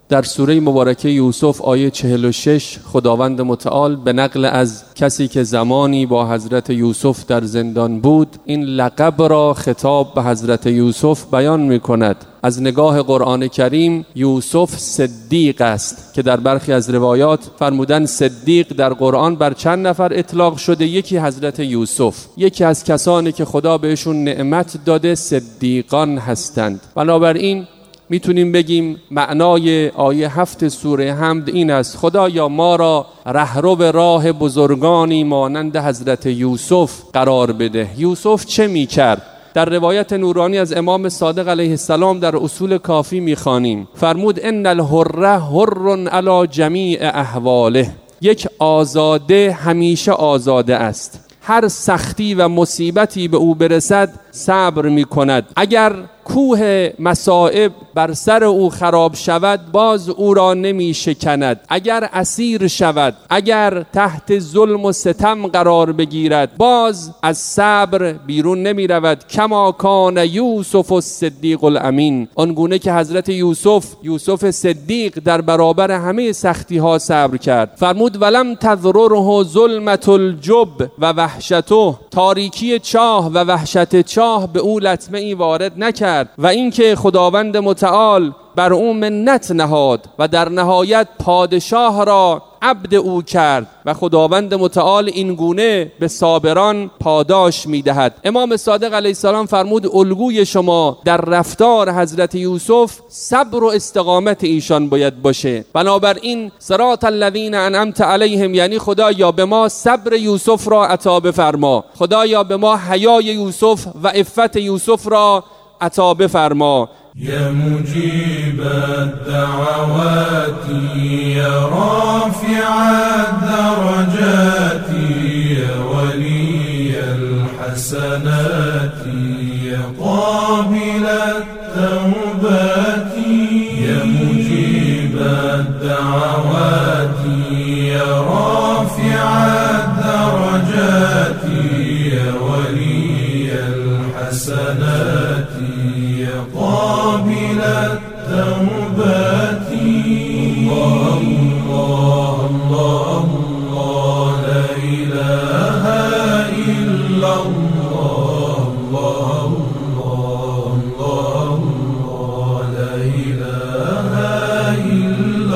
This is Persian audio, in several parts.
در سوره مبارکه یوسف آیه 46 خداوند متعال به نقل از کسی که زمانی با حضرت یوسف در زندان بود این لقب را خطاب به حضرت یوسف بیان می کند. از نگاه قرآن کریم یوسف صدیق است که در برخی از روایات فرمودن صدیق در قرآن بر چند نفر اطلاق شده. یکی حضرت یوسف، یکی از کسانی که خدا بهشون نعمت داده صدیقان هستند. بنابراین میتونیم بگیم معنای آیه 7 سوره حمد این است: خدایا ما را رهرو راه بزرگانی مانند حضرت یوسف قرار بده. یوسف چه میکرد؟ در روایت نورانی از امام صادق علیه السلام در اصول کافی میخوانیم فرمود ان الحر حر علی جمیع احواله. یک آزاده همیشه آزاده است، هر سختی و مصیبتی به او برسد صبر می کند. اگر کوه مصائب بر سر او خراب شود باز او را نمی شکند. اگر اسیر شود، اگر تحت ظلم و ستم قرار بگیرد باز از صبر بیرون نمی رود. کما کان یوسف الصدیق الامین، آنگونه که حضرت یوسف صدیق در برابر همه سختی ها صبر کرد. فرمود ولم تضرره ظلمت الجب و وحشته، تاریکی چاه و وحشت چاه به او لطمه ای وارد نکرد و اینکه خداوند متعال بر او منت نهاد و در نهایت پادشاه را عبد او کرد و خداوند متعال این گونه به صابران پاداش میدهد. امام صادق علیه السلام فرمود الگوی شما در رفتار حضرت یوسف صبر و استقامت ایشان باید باشه. بنابراین صراط الذین انعمت علیهم، یعنی خدایا به ما صبر یوسف را عطا بفرما، خدایا به ما حیای یوسف و عفت یوسف را عطا بفرما. یا مجیب الدعوات یا رافع الدرجات یا ولی الحسنات یا قابل التوبات یا مجیب الدعوات یا رافع الدرجات یا ولی الحسنات قابل التوبات. الله الله الله لا إله إلا الله الله الله الله لا إله إلا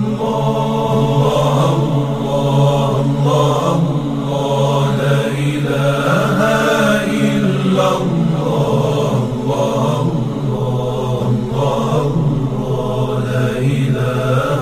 الله الله الله الله لا إله إلا الله لا إله